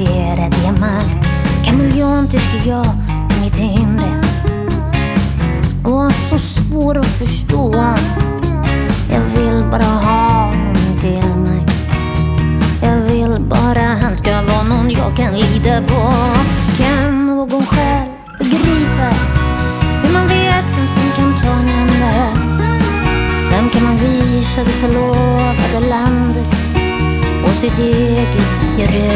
poleterad diamant. Kameleonterska jag i mitt inre. Och så svår att förstå. Jag vill bara ha någon till mig. Jag vill bara han ska vara någon jag kan lita på. Kan någon själv begripa hur man vet vem som kan ta en ända? Vem kan man visa det förlovade landet och sitt eget